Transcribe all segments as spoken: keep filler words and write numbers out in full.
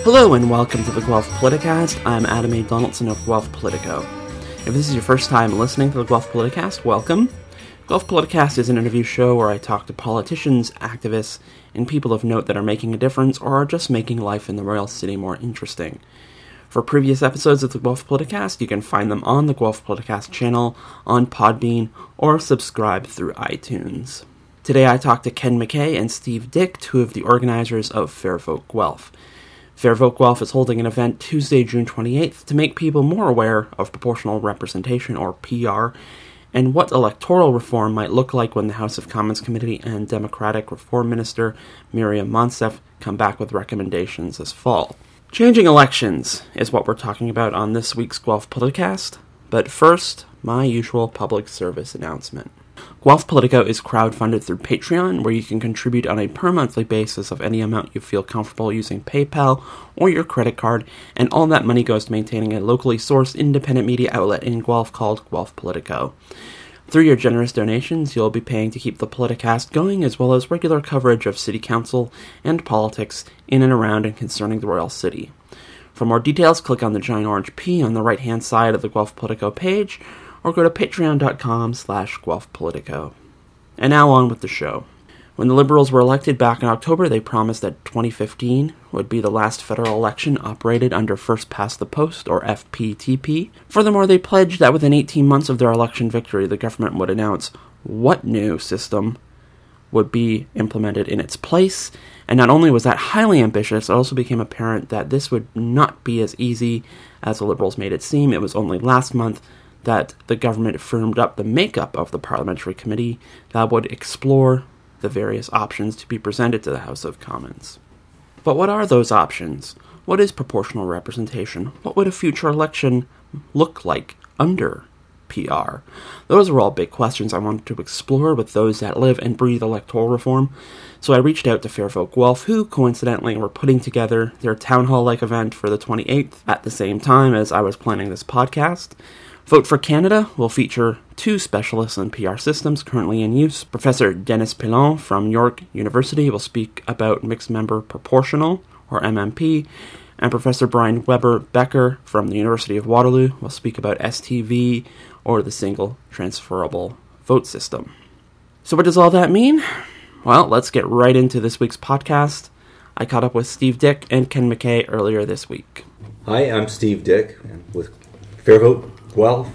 Hello and welcome to the Guelph Politicast. I'm Adam A. Donaldson of Guelph Politico. If this is your first time listening to the Guelph Politicast, welcome. Guelph Politicast is an interview show where I talk to politicians, activists, and people of note that are making a difference or are just making life in the Royal City more interesting. For previous episodes of the Guelph Politicast, you can find them on the Guelph Politicast channel, on Podbean, or subscribe through iTunes. Today I talked to Ken McKay and Steve Dick, two of the organizers of Fair Vote Guelph. Fair Vote Guelph is holding an event Tuesday, June twenty-eighth, to make people more aware of proportional representation, or P R, and what electoral reform might look like when the House of Commons Committee and Democratic Reform Minister Miriam Monsef come back with recommendations this fall. Changing elections is what we're talking about on this week's Guelph Politicast, but first, my usual public service announcement. Guelph Politico is crowdfunded through Patreon, where you can contribute on a per-monthly basis of any amount you feel comfortable using PayPal or your credit card, and all that money goes to maintaining a locally sourced independent media outlet in Guelph called Guelph Politico. Through your generous donations, you'll be paying to keep the Politicast going, as well as regular coverage of City Council and politics in and around and concerning the Royal City. For more details, click on the giant orange P on the right-hand side of the Guelph Politico page, or go to patreon.com slash Guelph Politico. And now on with the show. When the Liberals were elected back in October, they promised that twenty fifteen would be the last federal election operated under First Past the Post, or F P T P. Furthermore, they pledged that within eighteen months of their election victory, the government would announce what new system would be implemented in its place. And not only was that highly ambitious, it also became apparent that this would not be as easy as the Liberals made it seem. It was only last month that the government firmed up the makeup of the parliamentary committee that would explore the various options to be presented to the House of Commons. But what are those options? What is proportional representation? What would a future election look like under P R? Those are all big questions I wanted to explore with those that live and breathe electoral reform. So I reached out to Fair Vote Guelph, who coincidentally were putting together their town hall-like event for the twenty-eighth at the same time as I was planning this podcast. Vote for Canada will feature two specialists in P R systems currently in use. Professor Dennis Pilon from York University will speak about mixed member proportional, or M M P, and Professor Brian Weber Becker from the University of Waterloo will speak about S T V, or the single transferable vote system. So what does all that mean? Well, let's get right into this week's podcast. I caught up with Steve Dick and Ken McKay earlier this week. Hi, I'm Steve Dick with Fair Vote Guelph.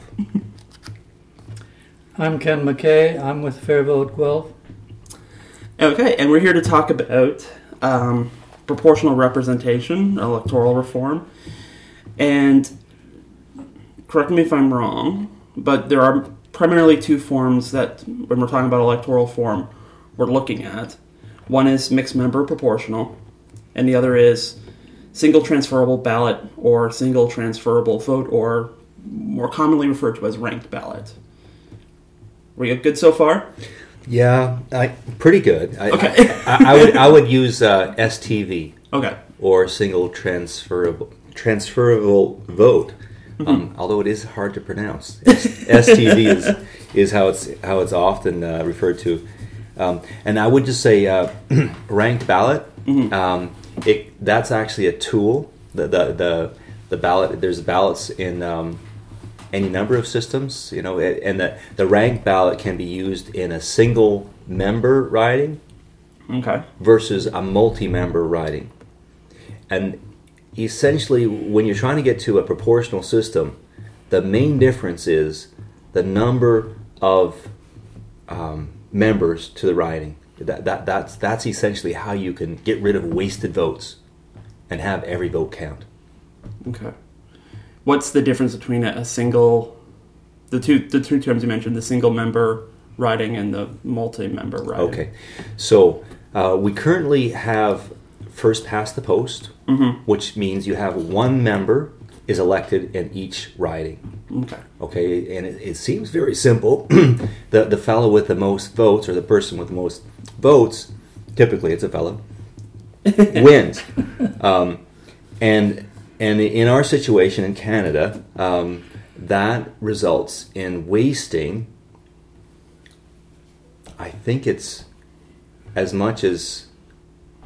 I'm Ken McKay. I'm with Fair Vote Guelph. Okay, and we're here to talk about um, proportional representation, electoral reform. And correct me if I'm wrong, but there are primarily two forms that, when we're talking about electoral reform, we're looking at. One is mixed member proportional, and the other is single transferable ballot or single transferable vote, or more commonly referred to as ranked ballot. Were you good so far? Yeah, I, pretty good. I, okay. I, I would I would use uh, S T V. Okay. Or single transferable transferable vote. Mm-hmm. Um, although it is hard to pronounce. S T V is is how it's how it's often uh, referred to. Um, and I would just say uh, ranked ballot. Mm-hmm. Um, it that's actually a tool. The the the, the ballot. There's ballots in. Um, any number of systems, you know, and the, the ranked ballot can be used in a single member riding okay. versus a multi-member riding. And essentially, when you're trying to get to a proportional system, the main difference is the number of um, members to the riding. That, that that's that's essentially how you can get rid of wasted votes and have every vote count. Okay. What's the difference between a single, the two the two terms you mentioned, the single member riding and the multi-member riding? Okay, so uh, we currently have first past the post, mm-hmm. which means you have one member is elected in each riding. Okay. Okay, and it, it seems very simple. the the fellow with the most votes, or the person with the most votes, typically it's a fellow, wins. Um, and And in our situation in Canada, um, that results in wasting, I think it's as much as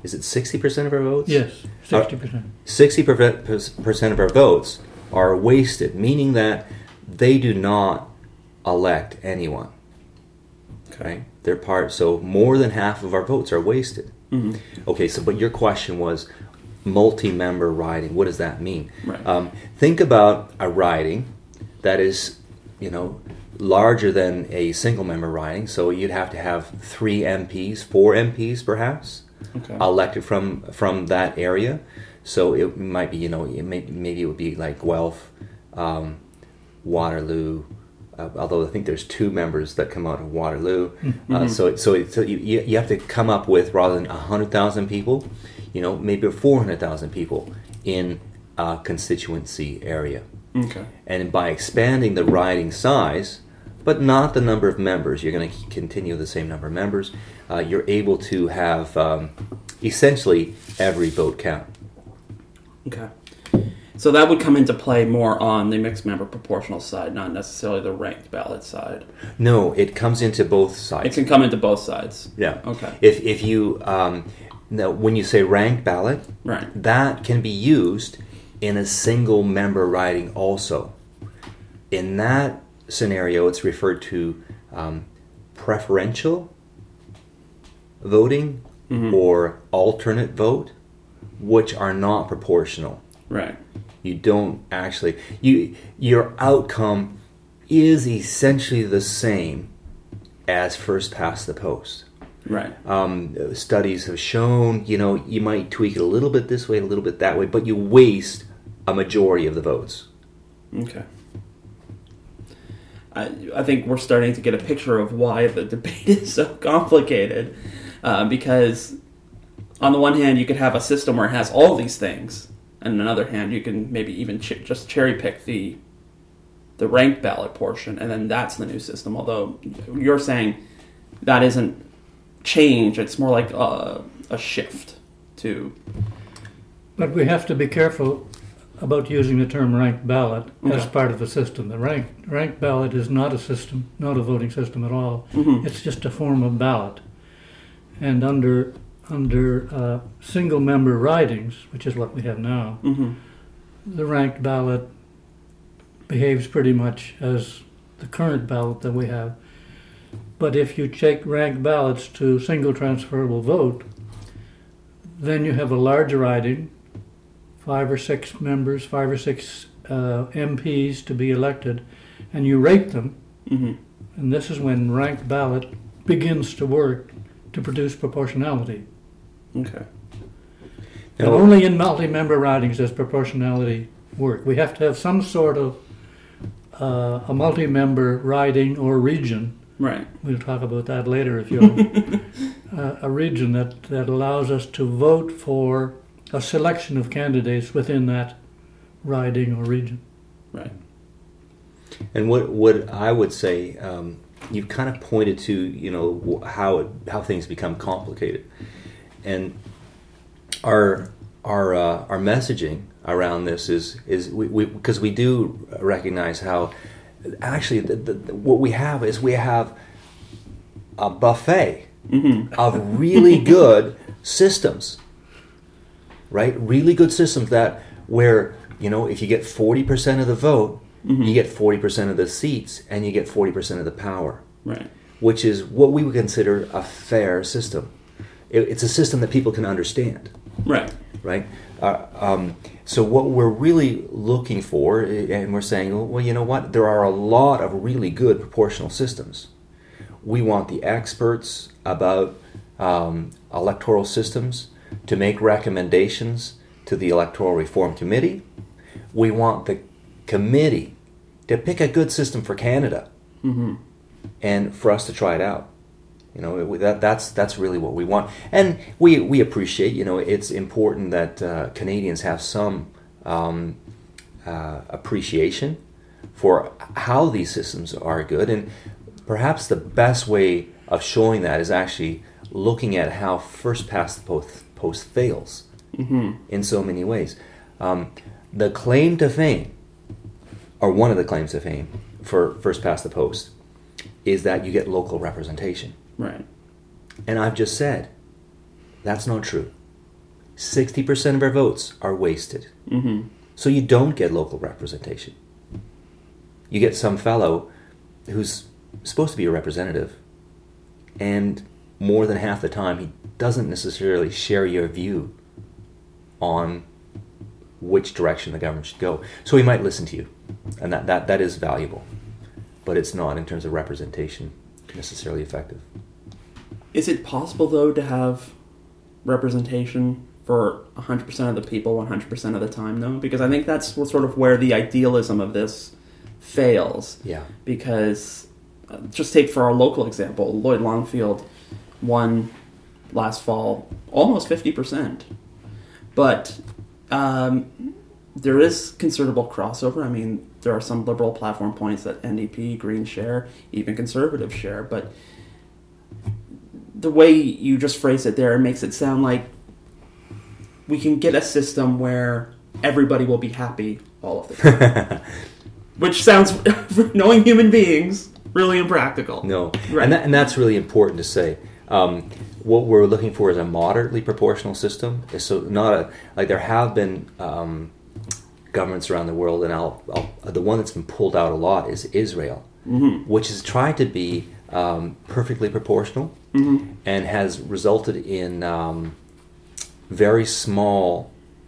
is it sixty percent of our votes? Yes, sixty percent. sixty percent of our votes are wasted, meaning that they do not elect anyone. Okay, they're part. So more than half of our votes are wasted. Mm-hmm. Okay, so but your question was multi-member riding. What does that mean? Right. Um, think about a riding that is, you know, larger than a single-member riding. So you'd have to have three M Ps, four M Ps, perhaps, Okay. elected from from that area. So it might be, you know, it may, maybe it would be like Guelph, um, Waterloo. Uh, although I think there's two members that come out of Waterloo, Mm-hmm. uh, so it, so it, so you you have to come up with, rather than a hundred thousand people, you know, maybe four hundred thousand people in a constituency area. Okay. And by expanding the riding size, but not the number of members, you're going to continue the same number of members. Uh, you're able to have um, essentially every vote count. Okay. So that would come into play more on the mixed member proportional side, not necessarily the ranked ballot side. No, it comes into both sides. It can come into both sides. Yeah. Okay. If if you um, now when you say ranked ballot, Right. that can be used in a single member riding also. In that scenario, it's referred to um, preferential voting Mhm. or alternate vote, which are not proportional. Right. You don't actually you your outcome is essentially the same as first past the post. Right. Um, studies have shown, you know, you might tweak it a little bit this way, a little bit that way, but you waste a majority of the votes. Okay. I, I think we're starting to get a picture of why the debate is so complicated. Uh, because on the one hand, you could have a system where it has all these things, and on the other hand, you can maybe even ch- just cherry pick the the ranked ballot portion, and then that's the new system. Although you're saying that isn't change; it's more like a, a shift to. But we have to be careful about using the term ranked ballot as Okay. part of the system. The ranked, ranked ballot is not a system, not a voting system at all. Mhm. It's just a form of ballot. And under under uh, single member ridings, which is what we have now, Mm-hmm. the ranked ballot behaves pretty much as the current ballot that we have. But if you take ranked ballots to single transferable vote, then you have a large riding, five or six members, five or six uh, M Ps to be elected, and you rate them, Mm-hmm. and this is when ranked ballot begins to work to produce proportionality. Okay. And Now- only in multi-member ridings does proportionality work. We have to have some sort of uh, a multi-member riding or region. Right. We'll talk about that later if you'll. uh, a region that, that allows us to vote for a selection of candidates within that riding or region. Right. And what what I would say, um, you've kind of pointed to, you know, how it, how things become complicated, and our our uh, our messaging around this is is we because we, we do recognize how actually the, the, what we have is we have a buffet Mm-hmm. of really good systems, right? Really good systems that where, you know, if you get forty percent of the vote, Mm-hmm. you get forty percent of the seats and you get forty percent of the power, Right. which is what we would consider a fair system. It, it's a system that people can understand, Right. right? Uh, um, so what we're really looking for, and we're saying, well, you know what? There are a lot of really good proportional systems. We want the experts about um, electoral systems to make recommendations to the Electoral Reform Committee. We want the committee to pick a good system for Canada, Mm-hmm. and for us to try it out. You know, it, that that's that's really what we want, and we we appreciate. You know, it's important that uh, Canadians have some um, uh, appreciation for how these systems are good, and perhaps the best way of showing that is actually looking at how first past the post, post fails Mm-hmm. in so many ways. Um, the claim to fame, or one of the claims to fame for first past the post, is that you get local representation. Right. And I've just said, that's not true. sixty percent of our votes are wasted. Mm-hmm. So you don't get local representation. You get some fellow who's supposed to be a representative, and more than half the time he doesn't necessarily share your view on which direction the government should go. So he might listen to you, and that, that, that is valuable, but it's not, in terms of representation, necessarily effective. Is it possible, though, to have representation for one hundred percent of the people one hundred percent of the time, though? Because I think that's what, sort of where the idealism of this fails. Yeah. Because, uh, just take for our local example, Lloyd Longfield won last fall almost fifty percent. But um, there is considerable crossover. I mean, there are some liberal platform points that N D P, Greens share, even Conservatives share, but the way you just phrase it there makes it sound like we can get a system where everybody will be happy all of the time. Which sounds, knowing human beings, really impractical. No, Right. and, that, and that's really important to say. Um, what we're looking for is a moderately proportional system. So not a, like there have been um, governments around the world, and I'll, I'll, the one that's been pulled out a lot is Israel, Mm-hmm. which has tried to be um, perfectly proportional, Mm-hmm. and has resulted in um, very small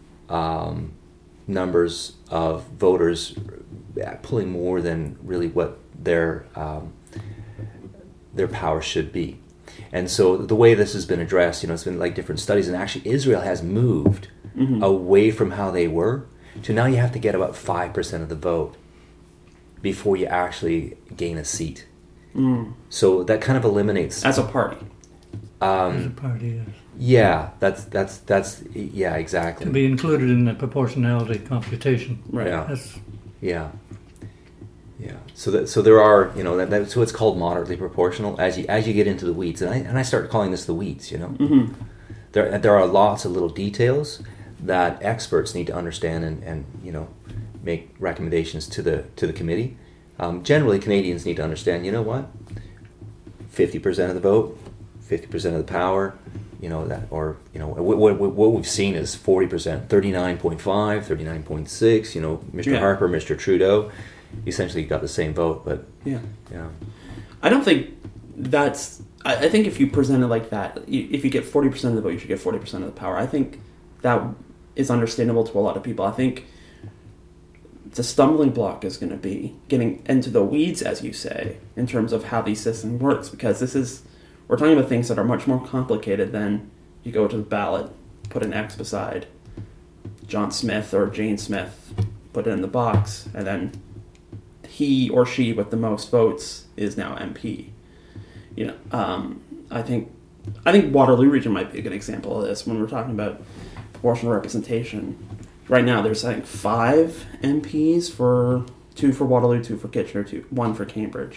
um, numbers of voters pulling more than really what their um, their power should be. And so the way this has been addressed, you know, it's been like different studies, and actually Israel has moved Mm-hmm. away from how they were to now you have to get about five percent of the vote before you actually gain a seat. Mm. So that kind of eliminates... As a party. Um, As a party, yes. Yeah, that's that's that's yeah, exactly. To be included in the proportionality computation. Right. Yeah, That's yeah, yeah. So that so there are you know that, that so it's called moderately proportional as you as you get into the weeds, and I and I start calling this the weeds. You know, Mm-hmm. there there are lots of little details that experts need to understand and, and you know make recommendations to the to the committee. Um, generally, Canadians need to understand. You know what? Fifty percent of the vote. fifty percent of the power, you know, that, or, you know, what, what, what we've seen is forty percent, thirty-nine point five, thirty-nine point six, you know, Mister Yeah. Harper, Mister Trudeau, essentially got the same vote, but, Yeah. yeah. I don't think that's... I, I think if you present it like that, you, if you get forty percent of the vote, you should get forty percent of the power. I think that is understandable to a lot of people. I think the stumbling block is going to be getting into the weeds, as you say, in terms of how these system works, because this is... We're talking about things that are much more complicated than you go to the ballot, put an X beside John Smith or Jane Smith, put it in the box, and then he or she with the most votes is now M P. You know, um, I think I think Waterloo Region might be a good example of this when we're talking about proportional representation. Right now, there's I think five M Ps for two for Waterloo, two for Kitchener, two one for Cambridge.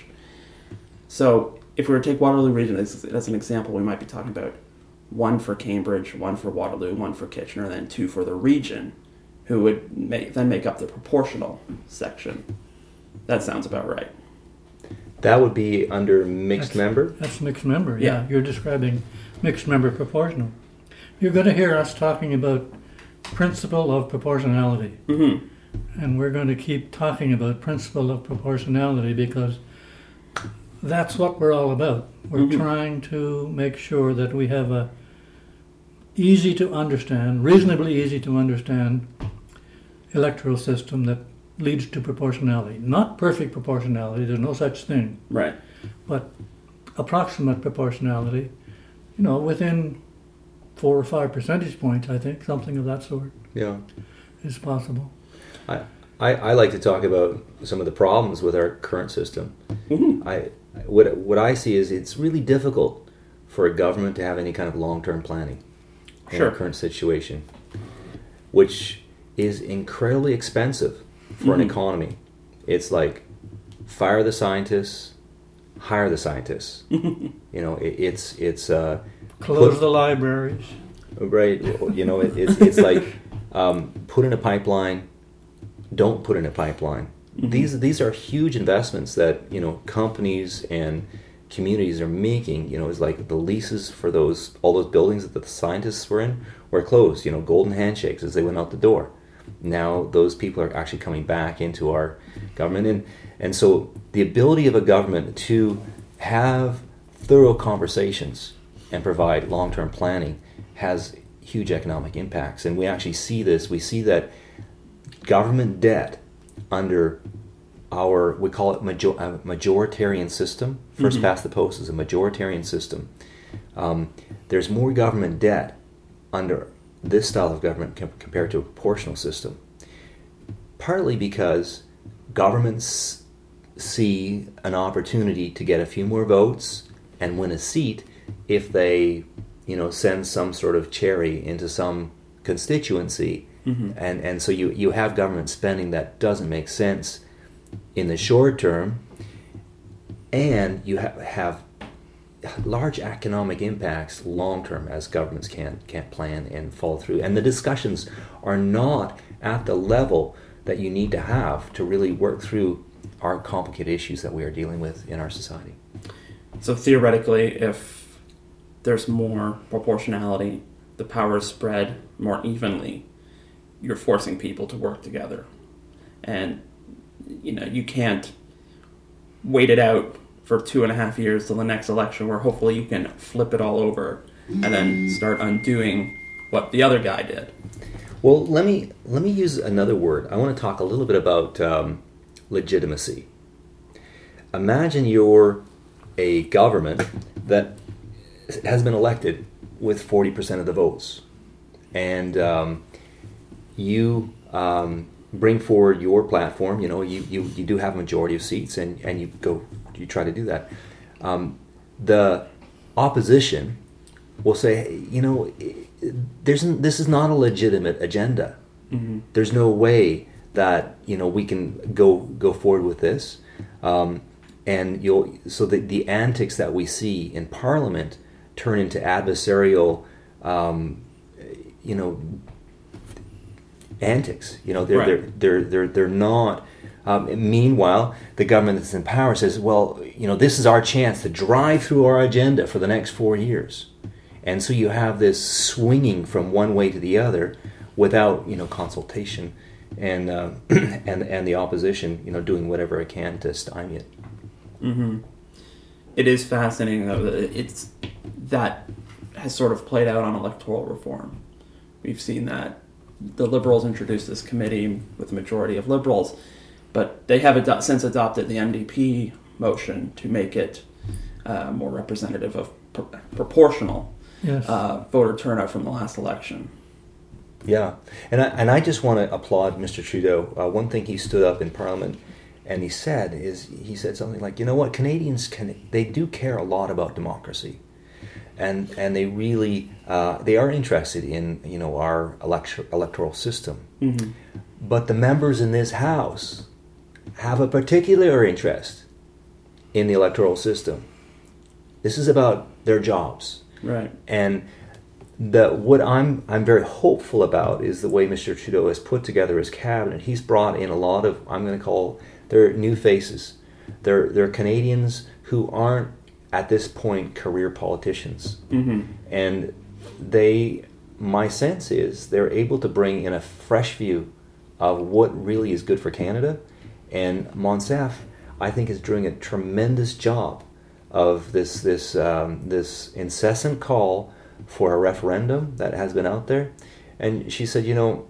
So if we were to take Waterloo Region as, as an example, we might be talking about one for Cambridge, one for Waterloo, one for Kitchener, and then two for the region, who would make, then make up the proportional section. That sounds about right. That would be under mixed That's- member? That's mixed member, yeah. Yeah. You're describing mixed member proportional. You're going to hear us talking about principle of proportionality. Mm-hmm. And we're going to keep talking about principle of proportionality because that's what we're all about. We're Mhm. trying to make sure that we have a easy to understand, reasonably easy to understand electoral system that leads to proportionality. Not perfect proportionality, there's no such thing, Right. but approximate proportionality, you know, within four or five percentage points, I think, something of that sort Yeah. is possible. I, I, I like to talk about some of the problems with our current system. Mm-hmm. I what what I see is it's really difficult for a government to have any kind of long-term planning in Sure. our current situation, which is incredibly expensive for an Mhm. economy. It's like fire the scientists, hire the scientists. You know, it, it's it's uh, Close Put- the libraries. right. You know, it, it's it's like um, put in a pipeline, don't put in a pipeline. Mhm. These these are huge investments that you know companies and communities are making, you know, is like the leases for those all those buildings that the scientists were in were closed. You know, golden handshakes as they went out the door. Now those people are actually coming back into our government, and and so the ability of a government to have thorough conversations and provide long-term planning has huge economic impacts. And we actually see this. We see that government debt under our, we call it major, a majoritarian system. First mm-hmm. past the post is a majoritarian system. Um, there's more government debt under this style of government com- compared to a proportional system. Partly because governments see an opportunity to get a few more votes and win a seat if they, you know, send some sort of cherry into some constituency. Mm-hmm. And, and so you, you have government spending that doesn't make sense in the short term, and you ha- have large economic impacts long term as governments can't can't plan and follow through. And the discussions are not at the level that you need to have to really work through our complicated issues that we are dealing with in our society. So theoretically, if there's more proportionality, the power is spread more evenly, you're forcing people to work together. And, you know, you can't wait it out for two and a half years till the next election where hopefully you can flip it all over and then start undoing what the other guy did. Well, let me let me use another word. I want to talk a little bit about um, legitimacy. Imagine you're a government that has been elected with forty percent of the votes, and um, you um, bring forward your platform. You know, you, you, you do have a majority of seats, and, and you go you try to do that. Um, the opposition will say, you know, there's this is not a legitimate agenda. Mm-hmm. There's no way that, you know, we can go go forward with this. Um, and you'll so the, the antics that we see in Parliament turn into adversarial, um, you know, antics. You know, they're right. they're they're they're they're not. Um, meanwhile, the government that's in power says, well, you know, this is our chance to drive through our agenda for the next four years. And so you have this swinging from one way to the other without, you know, consultation, and uh, and and the opposition, you know, doing whatever it can to stymie it. Mm-hmm. It is fascinating, though, that it's that has sort of played out on electoral reform. We've seen that the Liberals introduced this committee with a majority of Liberals, but they have ad- since adopted the N D P motion to make it uh, more representative of pr- proportional yes. uh, voter turnout from the last election. Yeah, and I, and I just want to applaud Mister Trudeau. Uh, one thing he stood up in Parliament and he said is he said something like, you know what, Canadians can they do care a lot about democracy, and and they really uh, they are interested in, you know, our elect- electoral system, mm-hmm. but the members in this House have a particular interest in the electoral system. This is about their jobs, right? And the what I'm I'm very hopeful about is the way Mister Trudeau has put together his cabinet. He's brought in a lot of, I'm going to call, they're new faces. They're they're Canadians who aren't at this point career politicians, mm-hmm. and they, my sense is they're able to bring in a fresh view of what really is good for Canada. And Monsef, I think, is doing a tremendous job of this this um, this incessant call for a referendum that has been out there. And she said, you know,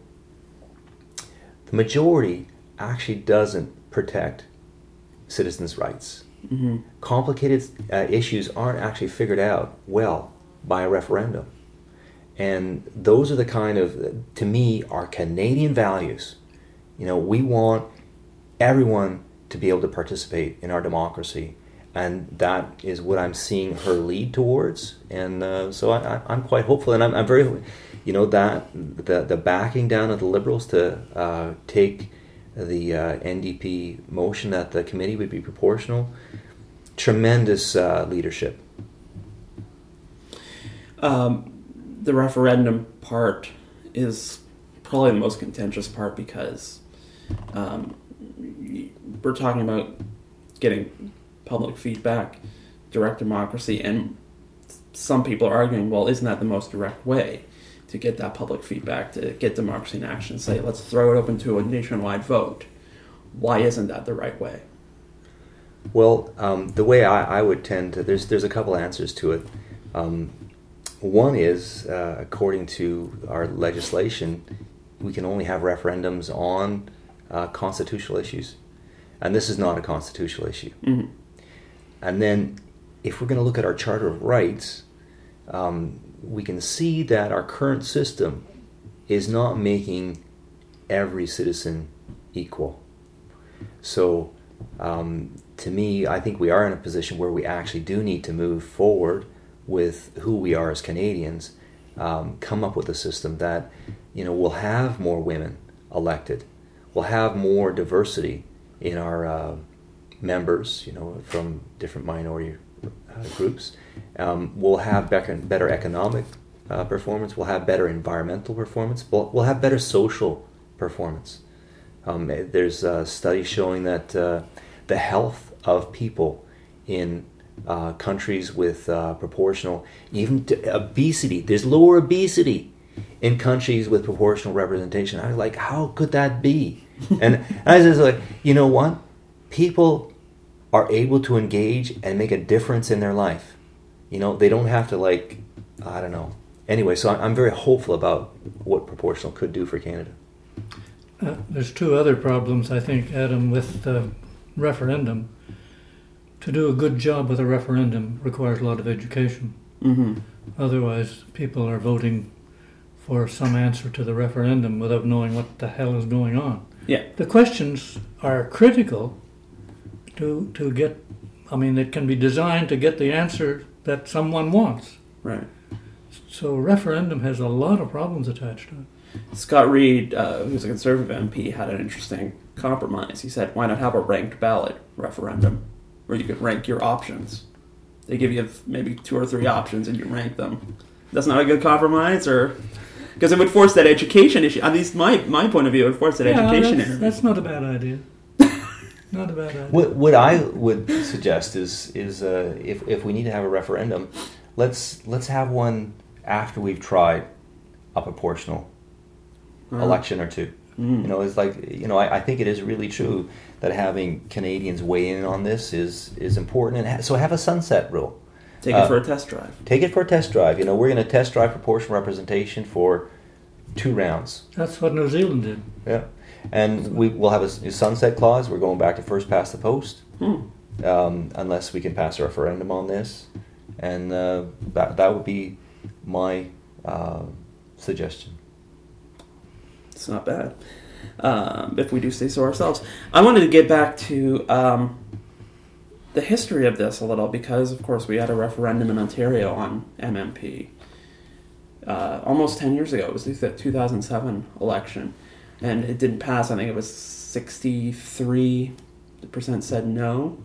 the majority actually doesn't protect citizens' rights. Mm-hmm. Complicated uh, issues aren't actually figured out well by a referendum. And those are the kind of, to me, are Canadian values. You know, we want everyone to be able to participate in our democracy, and that is what I'm seeing her lead towards. And uh, so I, I, I'm quite hopeful, and I'm, I'm very, you know, that the the backing down of the Liberals to uh, take the uh, N D P motion that the committee would be proportional, tremendous uh, leadership. Um, the referendum part is probably the most contentious part because um, we're talking about getting public feedback direct democracy, and some people are arguing, well, isn't that the most direct way to get that public feedback, to get democracy in action? Say, let's throw it open to a nationwide vote. Why isn't that the right way? Well, um, the way I, I would tend to, there's there's a couple answers to it. Um, one is, uh, according to our legislation, we can only have referendums on uh, constitutional issues. And this is not a constitutional issue. Mm-hmm. And then, if we're going to look at our Charter of Rights, um, we can see that our current system is not making every citizen equal. So, um, to me, I think we are in a position where we actually do need to move forward with who we are as Canadians, um, come up with a system that, you know, will have more women elected, will have more diversity in our uh, members, you know, from different minority uh, groups. Um, we'll have better, better economic uh, performance. We'll have better environmental performance. We'll, we'll have better social performance. Um, there's uh, studies showing that uh, the health of people in uh, countries with uh, proportional, even to obesity, there's lower obesity in countries with proportional representation. I was like, how could that be? And I was just like, you know what? People are able to engage and make a difference in their life. You know, they don't have to, like, I don't know. Anyway, so I'm very hopeful about what proportional could do for Canada. Uh, there's two other problems, I think, Adam, with the referendum. To do a good job with a referendum requires a lot of education. Mm-hmm. Otherwise, people are voting for some answer to the referendum without knowing what the hell is going on. Yeah. The questions are critical to to get, I mean, it can be designed to get the answer that someone wants. Right. So a referendum has a lot of problems attached to it. Scott Reid, uh, who's a Conservative M P, had an interesting compromise. He said, why not have a ranked ballot referendum where you could rank your options? They give you maybe two or three options and you rank them. That's not a good compromise? Or because it would force that education issue. At least my, my point of view, it would force that yeah, education that's, interview. that's not a bad idea. Not a bad idea. What, what I would suggest is is uh, if if we need to have a referendum, let's let's have one after we've tried a proportional uh-huh. election or two. Mm. You know, it's like, you know, I, I think it is really true that having Canadians weigh in on this is is important. And ha- so have a sunset rule. Take it uh, for a test drive. Take it for a test drive. You know, we're going to test drive proportional representation for two rounds. That's what New Zealand did. Yeah. And we will have a, a sunset clause. We're going back to first past the post, Hmm. um, unless we can pass a referendum on this. And uh, that that would be my uh, suggestion. It's not bad. Um, if we do say so ourselves. I wanted to get back to um, the history of this a little because, of course, we had a referendum in Ontario on M M P uh, almost ten years ago. It was the two thousand seven election. And it didn't pass. I think it was sixty-three percent said no.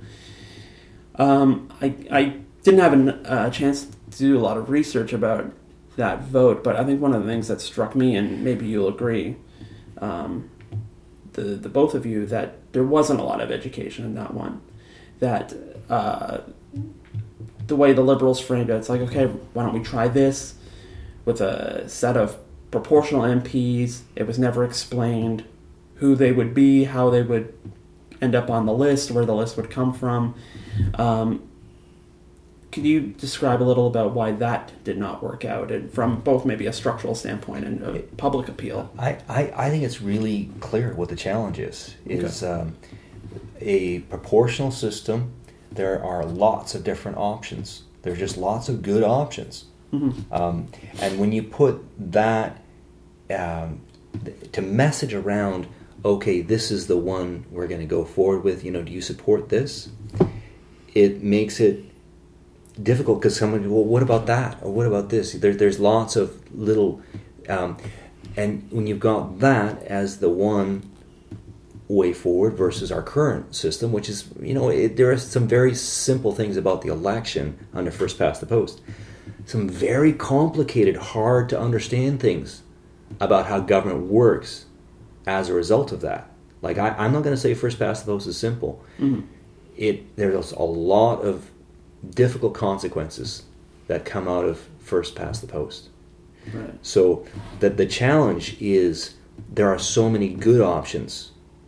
Um, I, I didn't have a uh, chance to do a lot of research about that vote, but I think one of the things that struck me, and maybe you'll agree, um, the the both of you, that there wasn't a lot of education in that one. That uh, the way the Liberals framed it, it's like, okay, why don't we try this with a set of proportional M Ps. It was never explained who they would be, how they would end up on the list, where the list would come from. Um, could you describe a little about why that did not work out, and from both maybe a structural standpoint and a public appeal? I, I, I think it's really clear what the challenge is. Is okay. um, a proportional system, there are lots of different options. There's just lots of good options. Mm-hmm. Um, and when you put that um, to message around, okay, this is the one we're going to go forward with, you know, do you support this? It makes it difficult because someone, well, what about that? Or what about this? There, there's lots of little, um, and when you've got that as the one way forward versus our current system, which is, you know, it, there are some very simple things about the election under first past the post. Some very complicated, hard to understand things about how government works as a result of that. Like, I, I'm not going to say first past the post is simple. Mm-hmm. It there's a lot of difficult consequences that come out of first past the post. Right. So that the challenge is there are so many good options.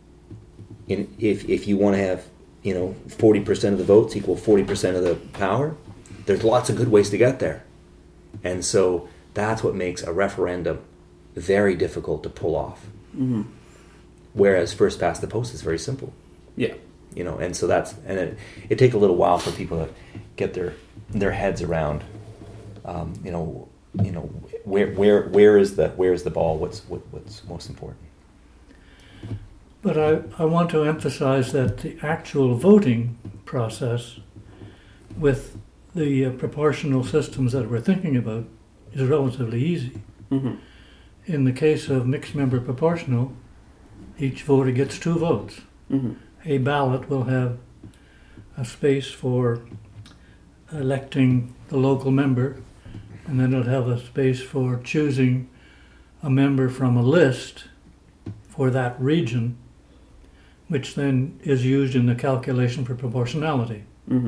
In if if you want to have, you know, forty percent of the votes equal forty percent of the power, there's lots of good ways to get there. And so that's what makes a referendum very difficult to pull off. Mm-hmm. Whereas first past the post is very simple. Yeah. You know, and so that's and it it takes a little while for people to get their their heads around. Um, you know, you know where where where is the where is the ball? What's what, what's most important? But I, I want to emphasize that the actual voting process with the uh, proportional systems that we're thinking about is relatively easy. Mm-hmm. In the case of mixed member proportional, each voter gets two votes. Mm-hmm. A ballot will have a space for electing the local member, and then it'll have a space for choosing a member from a list for that region, which then is used in the calculation for proportionality. Mm-hmm.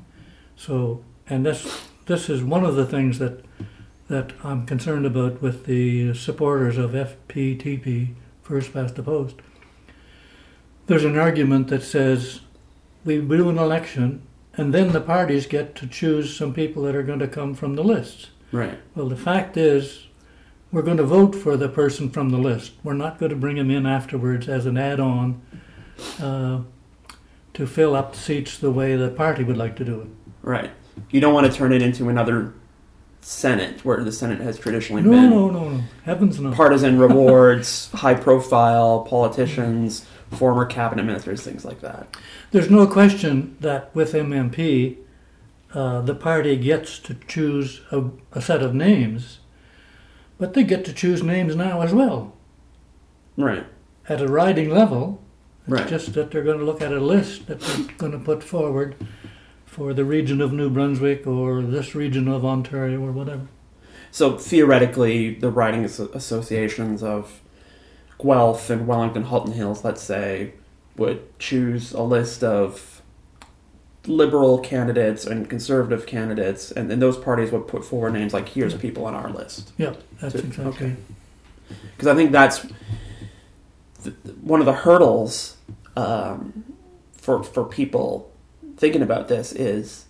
So, and this this is one of the things that that I'm concerned about with the supporters of F P T P, first past the post. There's an argument that says we do an election and then the parties get to choose some people that are going to come from the lists. Right. Well, the fact is we're going to vote for the person from the list. We're not going to bring him in afterwards as an add-on uh, to fill up the seats the way the party would like to do it. Right. You don't want to turn it into another Senate, where the Senate has traditionally No, been no, no, no. Heavens no. partisan rewards, high-profile politicians, former cabinet ministers, things like that. There's no question that with M M P, uh, the party gets to choose a, a set of names, but they get to choose names now as well. Right. At a riding level, it's Right. just that they're going to look at a list that they're going to put forward for the region of New Brunswick or this region of Ontario or whatever. So theoretically, the riding as- associations of Guelph and Wellington Halton Hills, let's say, would choose a list of liberal candidates and conservative candidates, and then those parties would put forward names like, here's people on our list. Yeah, that's So- exactly. okay. Because I think that's th- one of the hurdles um, for for people thinking about this is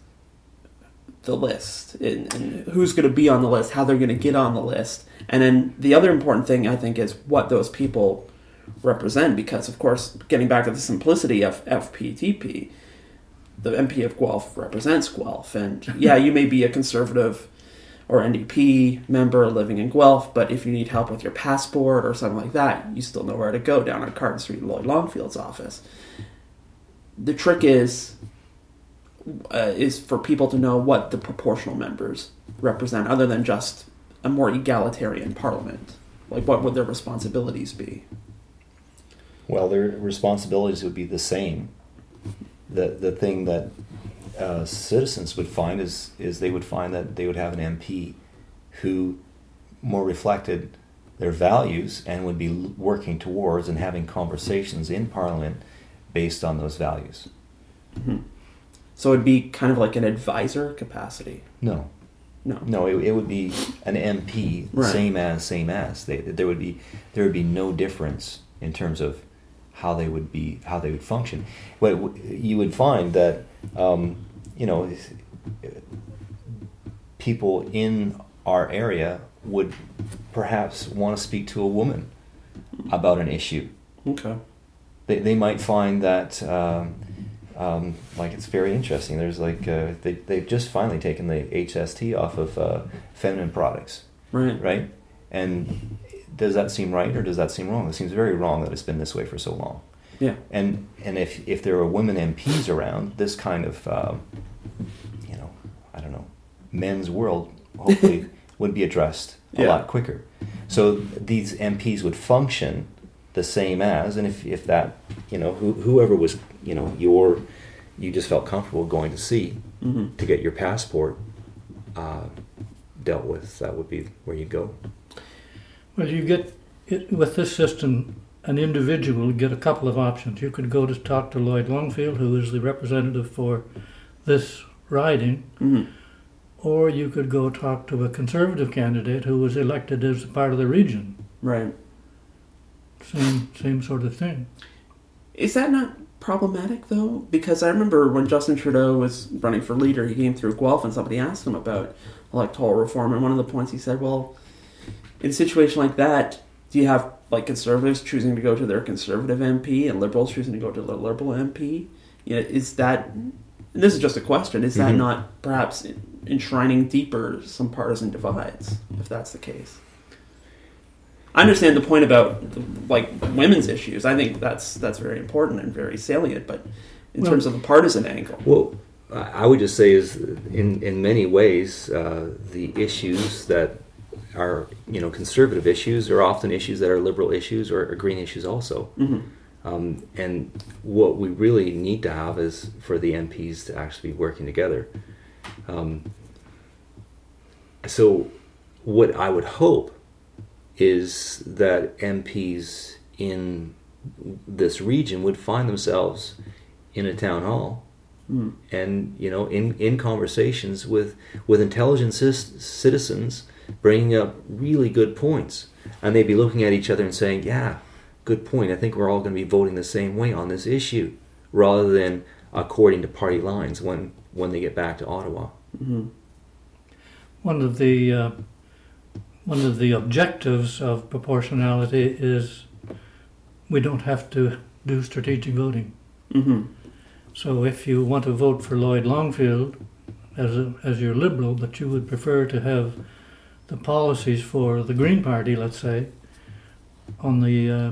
the list and, and who's going to be on the list, how they're going to get on the list. And then the other important thing, I think, is what those people represent, because, of course, getting back to the simplicity of F P T P, the M P of Guelph represents Guelph. And, yeah, you may be a conservative or N D P member living in Guelph, but if you need help with your passport or something like that, you still know where to go down on Carton Street, Lloyd Longfield's office. The trick is... Uh, is for people to know what the proportional members represent, other than just a more egalitarian parliament. Like, what would their responsibilities be? Well, their responsibilities would be the same. The the thing that uh, citizens would find is is they would find that they would have an M P who more reflected their values and would be working towards and having conversations in Parliament based on those values. Mm-hmm. So it'd be kind of like an advisor capacity. No. No. No, it, it would be an M P, Right. same as, same as. They, there would be there would be no difference in terms of how they would be, how they would function. But you would find that, um, you know, people in our area would perhaps want to speak to a woman about an issue. Okay. They they might find that. Um, Um, like it's very interesting. There's like uh, they they've just finally taken the H S T off of uh, feminine products, Right. right? And does that seem right or does that seem wrong? It seems very wrong that it's been this way for so long. Yeah. And and if if there are women M Ps around, this kind of uh, you know I don't know men's world hopefully would be addressed a Yeah. lot quicker. So these M Ps would function the same as, and if, if that, you know, who, whoever was, you know, your, you just felt comfortable going to see Mm-hmm. to get your passport uh, dealt with, that would be where you'd go. Well, you get, it, with this system, an individual would get a couple of options. You could go to talk to Lloyd Longfield, who is the representative for this riding, Mm-hmm. or you could go talk to a Conservative candidate who was elected as a part of the region. Right. Same same sort of thing. Is that not problematic, though? Because I remember when Justin Trudeau was running for leader, he came through Guelph and somebody asked him about electoral reform, and one of the points he said, well, in a situation like that, do you have like Conservatives choosing to go to their Conservative M P and Liberals choosing to go to their Liberal M P? You know, is that, and this is just a question, is that Mm-hmm. not perhaps enshrining deeper some partisan divides, if that's the case? I understand the point about like women's issues. I think that's that's very important and very salient. But in Well- terms of the partisan angle, Well, I I would just say is in in many ways uh, the issues that are you know conservative issues are often issues that are liberal issues or, or green issues also. mm-hmm. Um, and what we really need to have is for the M Ps to actually be working together. Um, so what I would hope is that M Ps in this region would find themselves in a town hall Mm. and you know in, in conversations with with intelligent cis- citizens bringing up really good points, and they'd be looking at each other and saying, yeah, good point, I think we're all going to be voting the same way on this issue, rather than according to party lines when when they get back to Ottawa. Mm-hmm. One of the uh, one of the objectives of proportionality is we don't have to do strategic voting. Mm-hmm. So if you want to vote for Lloyd Longfield as a, as your Liberal, but you would prefer to have the policies for the Green Party, let's say, on the uh,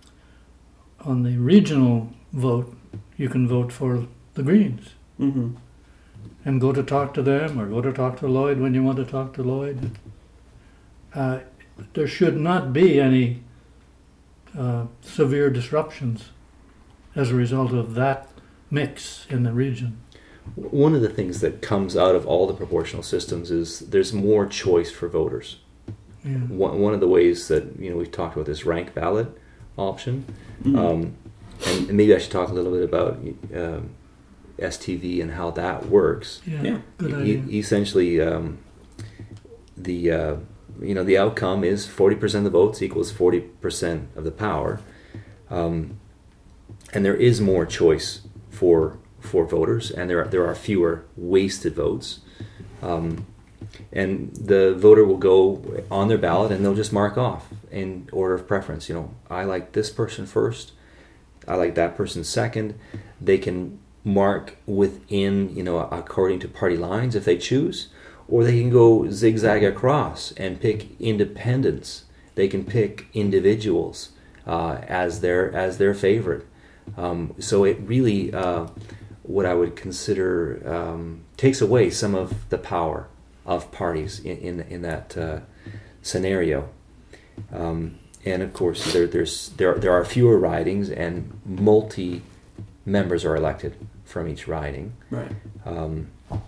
on the regional vote, you can vote for the Greens Mm-hmm. and go to talk to them, or go to talk to Lloyd when you want to talk to Lloyd. Uh, there should not be any uh, severe disruptions as a result of that mix in the region. One of the things that comes out of all the proportional systems is there's more choice for voters. Yeah. One, one of the ways that you know we've talked about this rank ballot option, Mm-hmm. um, and, and maybe I should talk a little bit about um, S T V and how that works. Yeah, Yeah. good E- idea. essentially, um, the uh, you know the outcome is forty percent of the votes equals forty percent of the power, um, and there is more choice for for voters, and there are, there are fewer wasted votes. Um, and the voter will go on their ballot and they'll just mark off in order of preference. You know, I like this person first, I like that person second. They can mark within, you know, according to party lines if they choose, or they can go zigzag across and pick independents. They can pick individuals uh, as their as their favorite. Um, so it really, uh, what I would consider, um, takes away some of the power of parties in in, in that uh, scenario. Um, and of course, there there's there there are fewer ridings, and multi members are elected from each riding. Right. Um,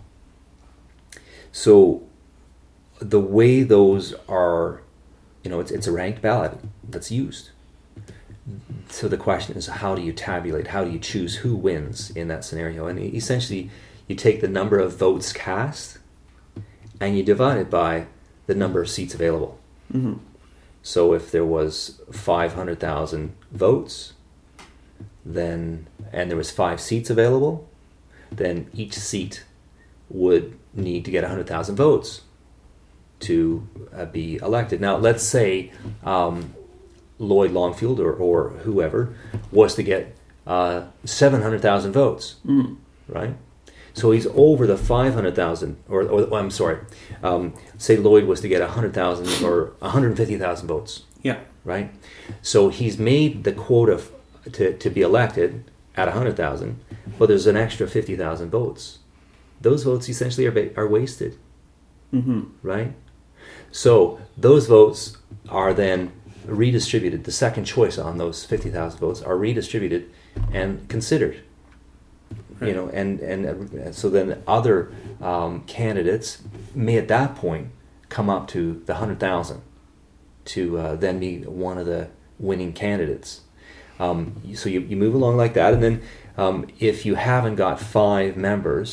so the way those are, you know, it's it's a ranked ballot that's used. So the question is, how do you tabulate? How do you choose who wins in that scenario? And essentially, you take the number of votes cast, and you divide it by the number of seats available. Mm-hmm. So if there was five hundred thousand votes, then and there was five seats available, then each seat would need to get one hundred thousand votes to uh, be elected. Now, let's say um, Lloyd Longfield or, or whoever was to get uh, seven hundred thousand votes, Mm. right? So he's over the five hundred thousand, or, or I'm sorry, um, say Lloyd was to get one hundred thousand or one hundred fifty thousand votes, Yeah. right? So he's made the quota f- to, to be elected at one hundred thousand, but there's an extra fifty thousand votes. Those votes essentially are, ba- are wasted, Mm-hmm. right? So those votes are then redistributed. The second choice on those fifty thousand votes are redistributed and considered. Right. You know, and, and uh, so then other um, candidates may at that point come up to the one hundred thousand to uh, then be one of the winning candidates. Um, so you, you move along like that, and then um, if you haven't got five members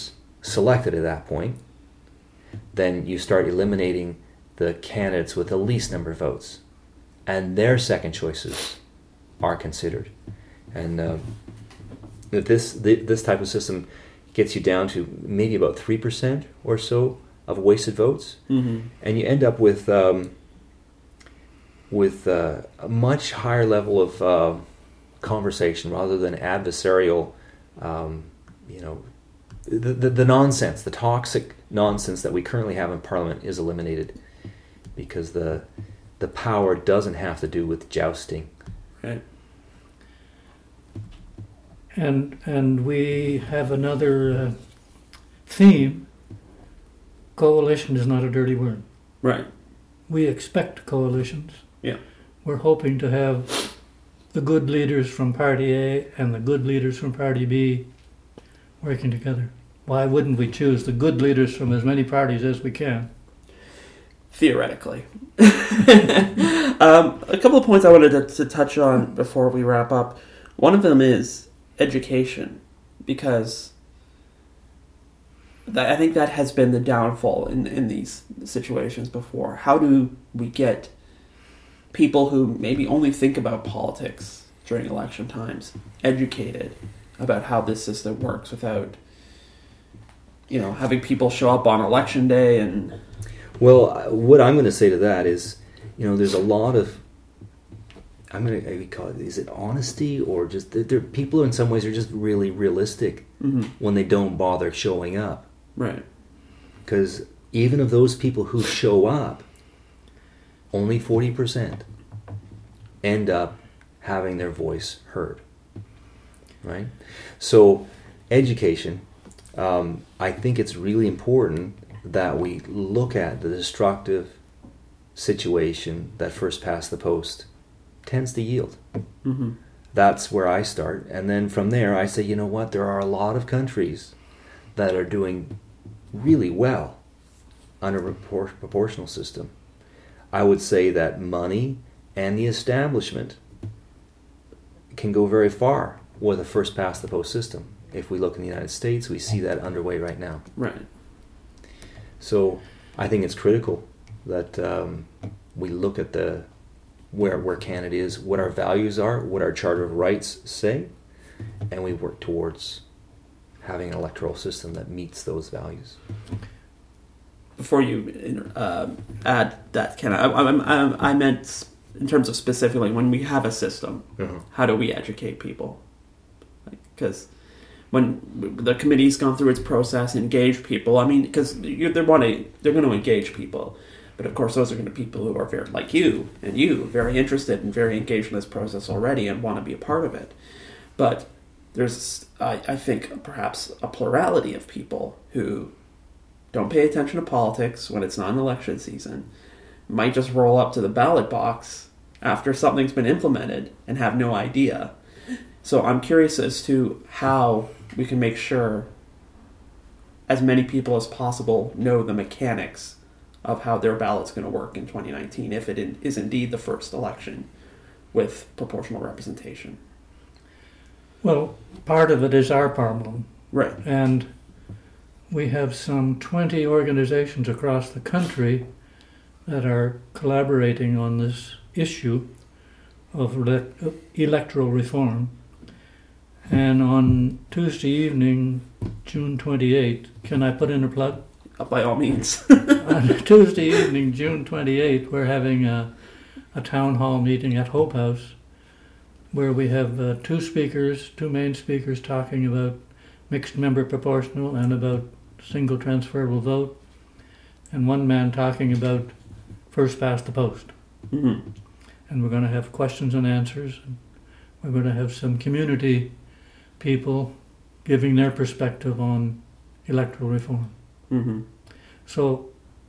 selected at that point, then you start eliminating the candidates with the least number of votes, and their second choices are considered. And uh, this this type of system gets you down to maybe about three percent or so of wasted votes, mm-hmm. and you end up with um, with uh, a much higher level of uh, conversation rather than adversarial. Um, you know, the, the the nonsense, the toxic nonsense that we currently have in Parliament is eliminated, because the the power doesn't have to do with jousting. Right. And and we have another uh, theme. Coalition is not a dirty word. Right. We expect coalitions. Yeah. We're hoping to have the good leaders from Party A and the good leaders from Party B working together. Why wouldn't we choose the good leaders from as many parties as we can? Theoretically. um, a couple of points I wanted to, to touch on before we wrap up. One of them is education, because that, I think that has been the downfall in, in these situations before. How do we get people who maybe only think about politics during election times educated about how this system works without, you know, having people show up on election day and... Well, what I'm going to say to that is, you know, there's a lot of, I'm going to call it, is it honesty, or just, there people in some ways are just really realistic mm-hmm. when they don't bother showing up. Right. Because even of those people who show up, only forty percent end up having their voice heard. Right? So, education, um, I think it's really important that we look at the destructive situation that first past the post tends to yield. Mm-hmm. That's where I start. And then from there, I say, you know what? There are a lot of countries that are doing really well under a propor- proportional system. I would say that money and the establishment can go very far with a first past the post system. If we look in the United States, we see that underway right now. Right. So I think it's critical that um, we look at the where where Canada is, what our values are, what our Charter of Rights say, and we work towards having an electoral system that meets those values. Before you uh, add that, Ken, I, I, I, I meant in terms of specifically when we have a system, uh-huh. how do we educate people? Because when the committee's gone through its process, engage people, I mean, because they want to, they're going to engage people. But of course, those are going to be people who are very, like you and you, very interested and very engaged in this process already and want to be a part of it. But there's, I, I think, perhaps a plurality of people who don't pay attention to politics when it's not an election season, might just roll up to the ballot box after something's been implemented and have no idea. So I'm curious as to how we can make sure as many people as possible know the mechanics of how their ballot's going to work in twenty nineteen, if it is indeed the first election with proportional representation. Well, part of it is our problem. Right. And we have some twenty organizations across the country that are collaborating on this issue of ele- electoral reform. And on Tuesday evening, June twenty-eighth, can I put in a plug? Uh, by all means. On Tuesday evening, June twenty-eighth, we're having a, a town hall meeting at Hope House where we have uh, two speakers, two main speakers talking about mixed member proportional and about single transferable vote, and one man talking about first past the post. Mm-hmm. And we're going to have questions and answers. And we're going to have some community people giving their perspective on electoral reform. Mm-hmm. So,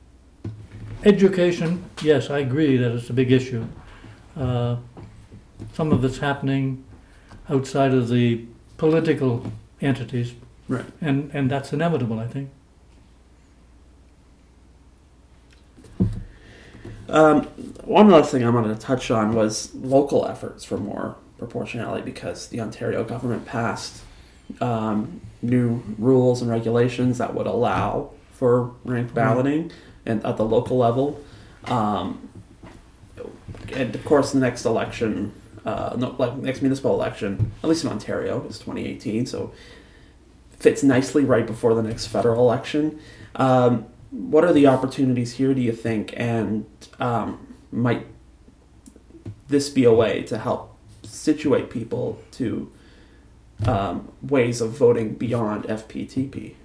education, yes, I agree that it's a big issue. Uh, some of it's happening outside of the political entities, right? And and that's inevitable, I think. Um, one other thing I wanted to touch on was local efforts for more proportionality, because the Ontario government passed um, new rules and regulations that would allow for ranked balloting and at the local level. Um, and of course, the next election, uh, no, like next municipal election, at least in Ontario, is twenty eighteen, so fits nicely right before the next federal election. Um, what are the opportunities here, do you think, and um, might this be a way to help situate people to um, ways of voting beyond F P T P?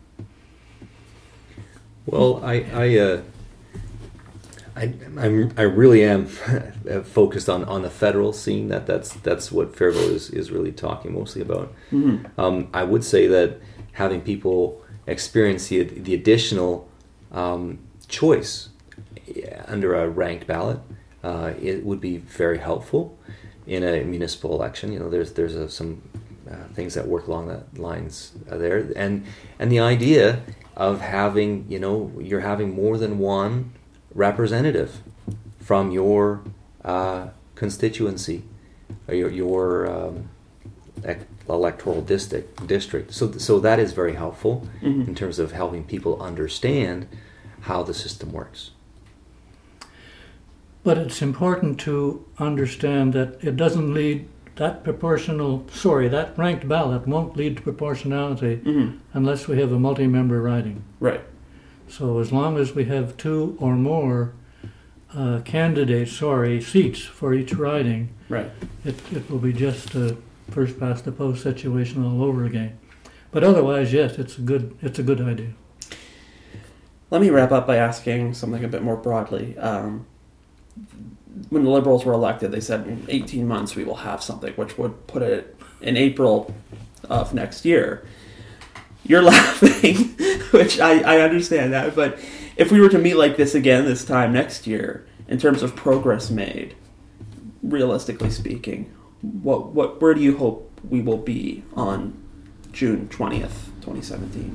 Well, I I, uh, I I'm, I really am focused on, on the federal scene. That that's that's what Fairvote is, is really talking mostly about. Mm-hmm. Um, I would say that having people experience the the additional um, choice under a ranked ballot, uh, it would be very helpful in a municipal election. You know, there's there's a, some uh, things that work along that lines uh, there, and and the idea of having, you know, you're having more than one representative from your uh, constituency, or your, your um, electoral district. District. So, so that is very helpful Mm-hmm. in terms of helping people understand how the system works. But it's important to understand that it doesn't lead, that proportional, sorry, that ranked ballot won't lead to proportionality Mm-hmm. unless we have a multi-member riding. Right. So as long as we have two or more uh, candidates, sorry, seats for each riding, Right. it, it will be just a first past the post situation all over again. But otherwise, yes, it's a good it's a good idea. Let me wrap up by asking something a bit more broadly. Um, when the Liberals were elected, they said in eighteen months we will have something, which would put it in April of next year. You're laughing, which I, I understand that, but if we were to meet like this again this time next year, in terms of progress made, realistically speaking, what what where do you hope we will be on June twentieth, twenty seventeen?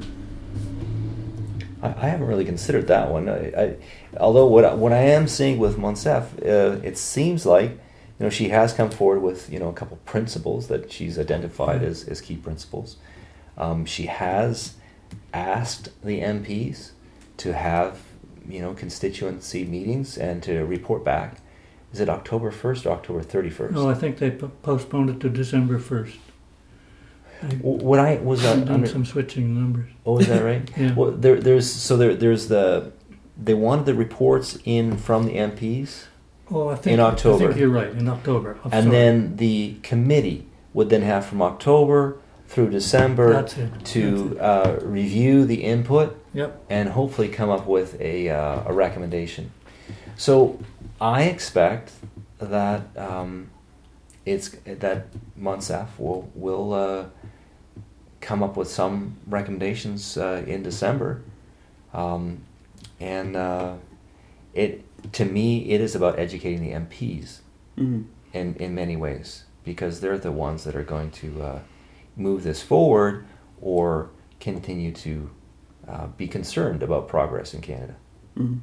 I, I haven't really considered that one. I, I, although what I, what I am seeing with Monsef, uh, it seems like, you know, she has come forward with, you know, a couple principles that she's identified as, as key principles. Um, she has asked the M Ps to have, you know, constituency meetings and to report back. Is it October first or October thirty-first? No, I think they p- postponed it to December first. What I was uh, Done under, some switching numbers. oh, is that right? Yeah. Well, there, there's so there, there's the they wanted the reports in from the M Ps, Oh, I think in October. I think you're right. In October. I'm and sorry. then the committee would then have from October through December That's it. to That's uh, review the input Yep. and hopefully come up with a uh, a recommendation. So I expect that um, it's that Monsef will will uh, come up with some recommendations uh, in December, um, and uh, it to me it is about educating the M Ps Mm-hmm. in in many ways, because they're the ones that are going to uh, move this forward or continue to uh, be concerned about progress in Canada. Mm-hmm.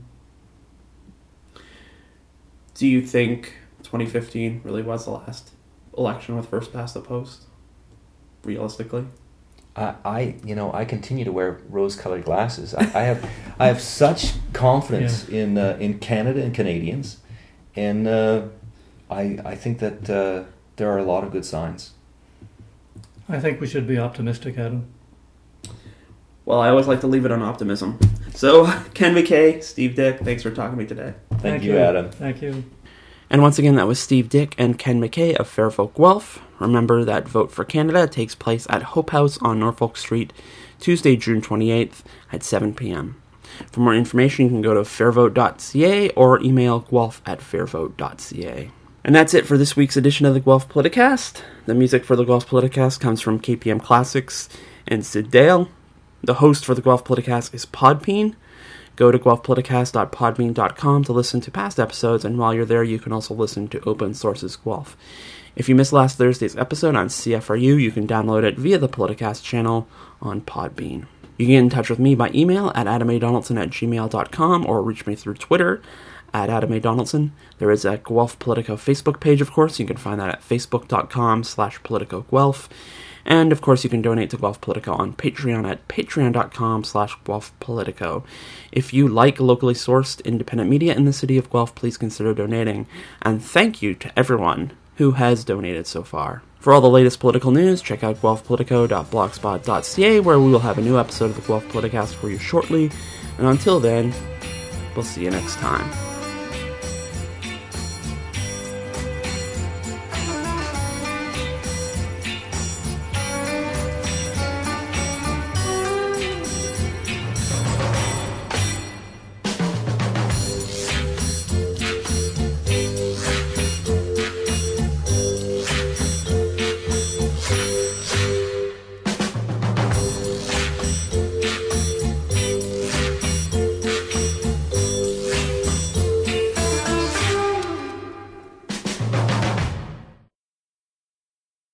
Do you think twenty fifteen really was the last election with first past the post? Realistically? I, I you know, I continue to wear rose-colored glasses. I, I have, I have such confidence in uh, in Canada and Canadians, and uh, I I think that uh, there are a lot of good signs. I think we should be optimistic, Adam. Well, I always like to leave it on optimism. So, Ken McKay, Steve Dick, thanks for talking to me today. Thank, you, Adam. Thank you. And once again, that was Steve Dick and Ken McKay of Fairvote Guelph. Remember that Vote for Canada takes place at Hope House on Norfolk Street, Tuesday, June twenty-eighth at seven p.m. For more information, you can go to fairvote dot c a or email guelph at fairvote dot c a. And that's it for this week's edition of the Guelph Politicast. The music for the Guelph Politicast comes from K P M Classics and Sid Dale. The host for the Guelph Politicast is Podbean. Go to guelph politicast dot podbean dot com to listen to past episodes, and while you're there, you can also listen to Open Sources Guelph. If you missed last Thursday's episode on C F R U, you can download it via the Politicast channel on Podbean. You can get in touch with me by email at adam a donaldson at gmail dot com or reach me through Twitter at Adam A. Donaldson. There is a Guelph Politico Facebook page, of course. You can find that at facebook dot com slash Politico Guelph. And, of course, you can donate to Guelph Politico on Patreon at patreon.com slash Guelph Politico. If you like locally sourced independent media in the city of Guelph, please consider donating. And thank you to everyone who has donated so far. For all the latest political news, check out guelph politico dot blogspot dot c a, where we will have a new episode of the Guelph Politicast for you shortly. And until then, we'll see you next time.